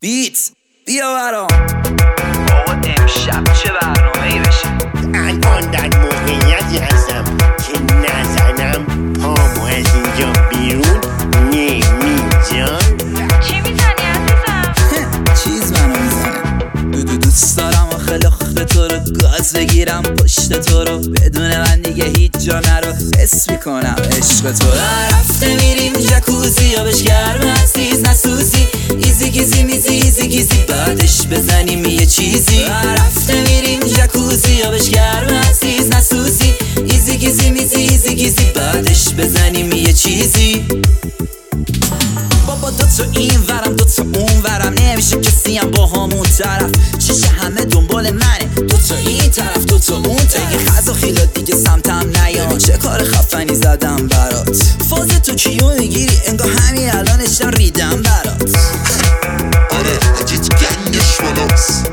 بیت بیا برام. بابا امشب چه برنامه‌ای بشه؟ الان در موقعیتی هستم که نزنم پامو از اینجا بیرون نمیجان. چی میزنی عزیزم؟ چیز منو میزنه. دوست دارم آخه لخت تو رو گاز بگیرم پشت تو رو، بدون من دیگه هیچ جا نرو، حس میکنم عشق تو رو. رفته میریم جکوزی یا بش گرم عزیز نسوزی، ایزی گیزی میزی ایزی گیزی بعدش بزنیم یه چیزی. رفته میریم جکوزی یا بش گرم عزیز نسوزی، ایزی گیزی میزی ایزی گیزی بعدش بزنیم یه چیزی. بابا دوتا این ورم دوتا اون ورم، نمیشه کسی هم با همون طرف، چشه همه دنبال منه، دوتا این طرف دوتا اون طرف. اگه خزا خیلا دیگه سمتم نیام، چه کار خفنی زدم برات، فاز تو کیو میگیری انگاه همین الانشم ریدم برات. آره حاجیت گنگش بالاست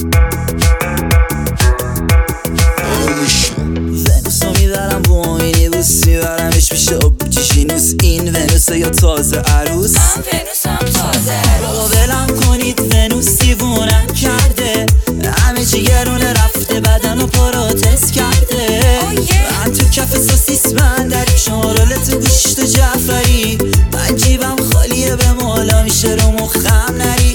ونوسو میبرم با آینه بوس، میبرمش پیش آب چیشینوس، این ونوسه یا تازه عروس. من ونوسم تازه عروس. ولم کنید ونوس دیوونم کرده، همه چی گرونه رفته بدن و پروتست کرده. من تو کف سوسیس بندری، شمارالت گوشت جعفری، من جیبم خالیه به مولا میشه رو مخم نری.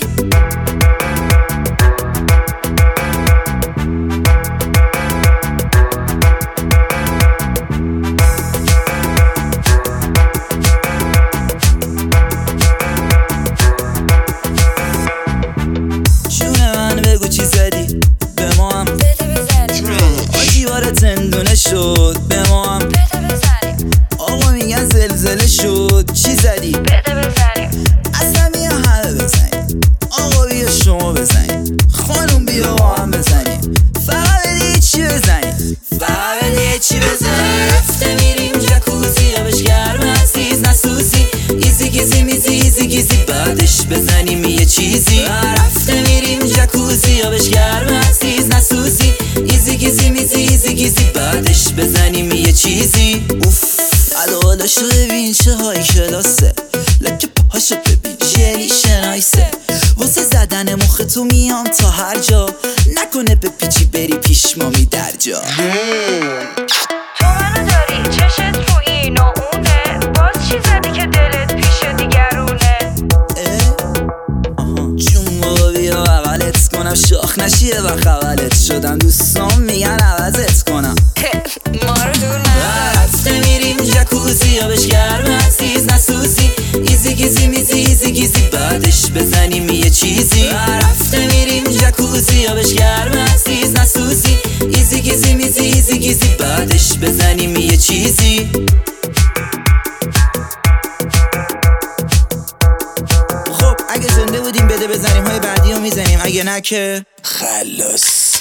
بگو چی زدی به ما هم بده بزنیم آجیوار تندونه شد به ما هم بده بزنیم آقا میگن زلزله شد چی زدی بده بزنیم اصلا بیا همه بزنیم آقا بیا شما بزنیم خانوم بیا با هم بزنیم فقط بده چی بزنیم فقط بده چی بزنیم. رفته میریم جکوزی یا بش گرم عزیز نسوزی، ایزی گیزی میزی ایزی گیزی بعدش بزنیم یه چیزی. رفته میریم جکوزی یا بش گرم عزیز نسوزی، ایزی گیزی میزی ایزی گیزی بعدش بزنیم یه چیزی. اوف الوالاشو ببین چه های کلاسه، لکه پاهاشو ببین جلی شنایسه، واسه زدن مخ تو میام تا هر جا، نکنه به پیچی بری پیش مامی در جا. تو منو داری چشت رو این و اونه، باز چی زدی که دلت پیش دیگرونه. جون بابا بیا بغلت کنم، شاخ نشیه و خبلت شدم، دوستان میگن عوضت کنم. ما رو دور نبر. رفته میریم جکوزی یا بش گرم عزیز نسوزی، ایزی گیزی میزی ایزی گیزی بعدش بزنیم یه چیزی. رفته میریم جکوزی یا بش گرم عزیز نسوزی، ایزی گیزی میزی ایزی گیزی بعدش بزنیم یه چیزی. خب اگه زنده بودیم بده بزنیم های بعدی رو میزنیم، اگه نه که خلاص.